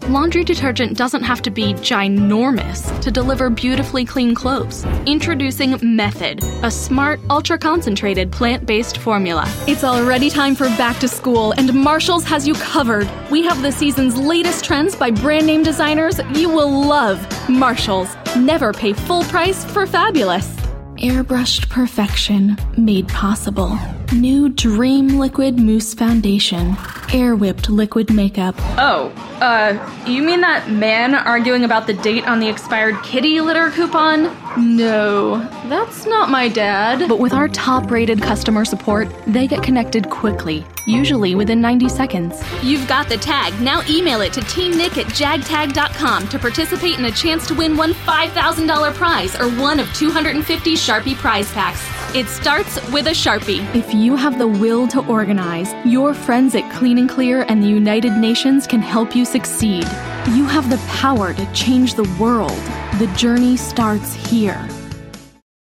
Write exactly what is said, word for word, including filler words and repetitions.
Laundry detergent doesn't have to be ginormous to deliver beautifully clean clothes. Introducing Method, a smart, ultra-concentrated plant-based formula. It's already time for back to school, and Marshalls has you covered. We have the season's latest trends by brand name designers you will love. Marshalls. Never pay full price for fabulous. Airbrushed perfection made possible. New Dream Liquid Mousse Foundation. Air whipped liquid makeup. Oh, uh, you mean that man arguing about the date on the expired kitty litter coupon? No, that's not my dad. But with our top-rated customer support, they get connected quickly, usually within ninety seconds. You've got the tag. Now email it to teamnick at jagtag dot com to participate in a chance to win one five thousand dollars prize or one of two hundred fifty Sharpie prize packs. It starts with a Sharpie. If you have the will to organize, your friends at Clean and Clear and the United Nations can help you succeed. You have the power to change the world. The journey starts here.